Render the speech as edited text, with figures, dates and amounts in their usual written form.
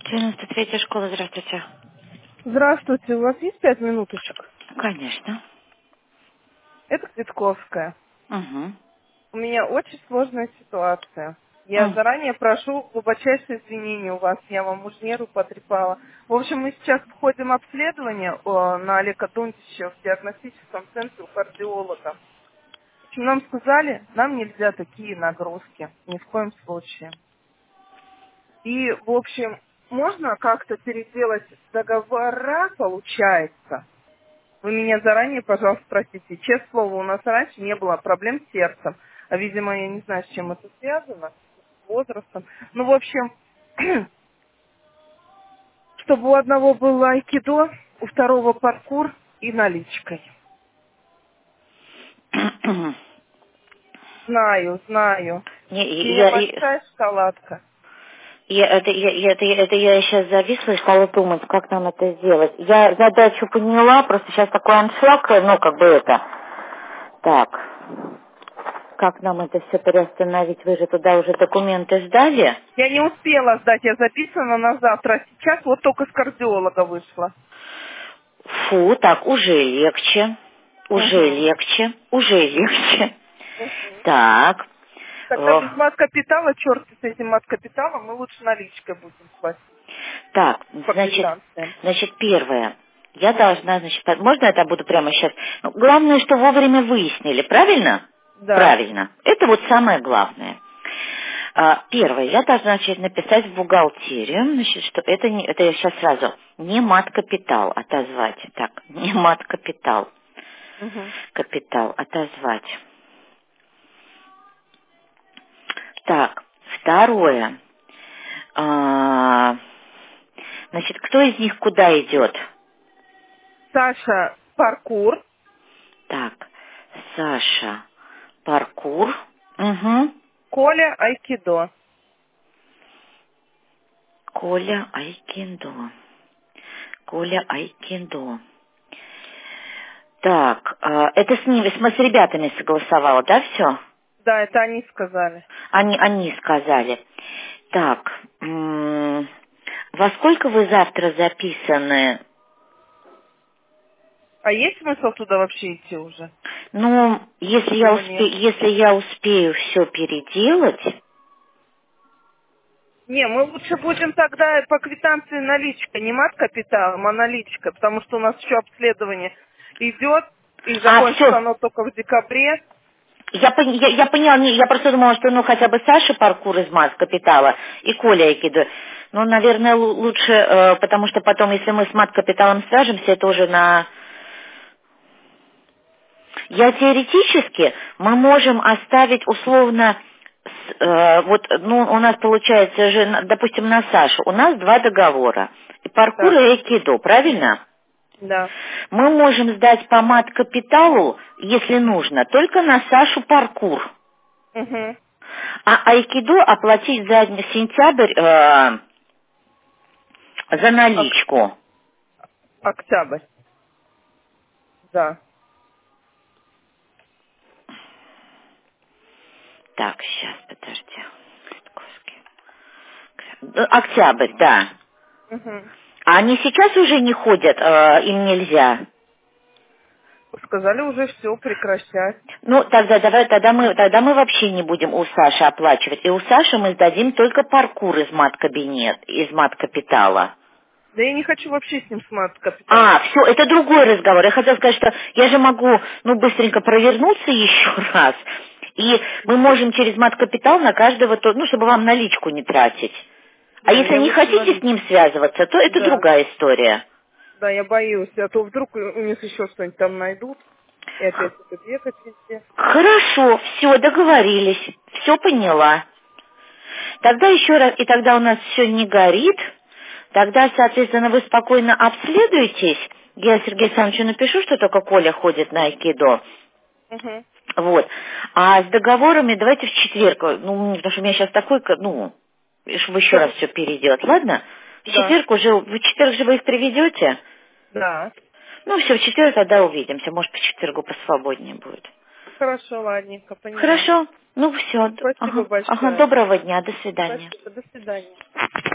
93-я школа, здравствуйте. Здравствуйте, у вас есть 5 минуточек? Конечно. Это Цветковская. Угу. У меня очень сложная ситуация. Я М. заранее прошу глубочайшие извинения у вас, я вам уж нервы потрепала. В общем, мы сейчас входим в обследование на Олега Дундича в диагностическом центре у кардиолога. В общем, нам сказали, нам нельзя такие нагрузки, ни в коем случае. И, в общем, можно как-то переделать договора, получается. Вы меня заранее, пожалуйста, простите. Честное слово, у нас раньше не было проблем с сердцем. А, видимо, я не знаю, с чем это связано, с возрастом. Ну, в общем, чтобы у одного было айкидо, у второго паркур и наличкой. Знаю, знаю. У Не, меня большая шоколадка. это я сейчас зависла и стала думать, как нам это сделать. Я задачу поняла, просто сейчас такой аншлаг, ну, как бы это. Так, как нам это все переостановить? Вы же туда уже документы сдали? Я не успела сдать, я записана на завтра. А сейчас вот только с кардиолога вышла. Фу, так, уже легче. Уже Угу. легче. Уже легче. Угу. Так. Тогда без мат-капитала, черт с этим мат-капиталом, мы лучше наличкой будем платить Так, по значит, квитанциям. первое. Я должна, значит, можно это буду прямо сейчас? Ну, главное, что вовремя выяснили, правильно? Да. Правильно. Это вот самое главное. Первое, я должна, значит, написать в бухгалтерию, значит, что это, не, это я сейчас сразу, не мат-капитал отозвать. Так, не мат-капитал. Угу. Капитал отозвать. Так, второе. А, Значит, кто из них куда идет? Саша паркур, Так, Саша, паркур. Угу. Коля айкидо. Коля, айкидо. Коля, айкидо. Так, это с ними, с ребятами согласовала, да, все? Да, это они сказали. Они сказали. Так, во сколько вы завтра записаны? А есть смысл туда вообще идти уже? Ну, если Его нет. я успею все переделать, Не, мы лучше будем тогда по квитанции наличка, не мат-капиталом, а наличка, потому что у нас еще обследование идет, и закончится все, оно только в декабре. я поняла, я просто думала, что ну хотя бы Саша паркур из масс капитала и Коля айкидо. Ну, наверное, лучше, потому что потом, если мы с мат капиталом свяжемся, это уже на... Я теоретически, мы можем оставить условно, вот, ну, у нас получается же, допустим, на Сашу, у нас два договора, и паркур Так, и айкидо, правильно? да. Мы можем сдать по мат капиталу, если нужно, только на Сашу паркур. Угу. А айкидо оплатить за сентябрь за наличку. Октябрь, да. Так, сейчас, подожди. Октябрь, да. Угу. А они сейчас уже не ходят, им нельзя. Сказали уже все прекращать. Ну, тогда мы вообще не будем у Саши оплачивать. И у Саши мы сдадим только паркур из из мат-капитала. Да я не хочу вообще с ним сматывать капитал. Все, это другой разговор. Я хотела сказать, что я же могу, ну, быстренько провернуться еще раз. И мы можем через мат-капитал на каждого, ну, чтобы вам наличку не тратить. А Да, если мне не лучше хотите с ним наличка. связываться, то это Да, другая история. да, я боюсь. А то вдруг у них еще что-нибудь там найдут. И опять это бегать везде. Хорошо, все, договорились. Все поняла. Тогда еще раз, и тогда у нас все не горит. Тогда, соответственно, вы спокойно обследуетесь. Я Сергею Александровичу напишу, что только Коля ходит на айкидо. Угу. Вот. А с договорами давайте в четверг. Ну, потому что у меня сейчас такой, ну, чтобы еще раз все перейдет. Ладно? В Да, четверг уже, в четверг же вы их приведете? да. Ну, все, в четверг тогда увидимся. Может, по четвергу посвободнее будет. Хорошо, ладненько, поняла. Хорошо? Ну, все. Спасибо Ага, большое. доброго дня, до свидания. Спасибо, до свидания.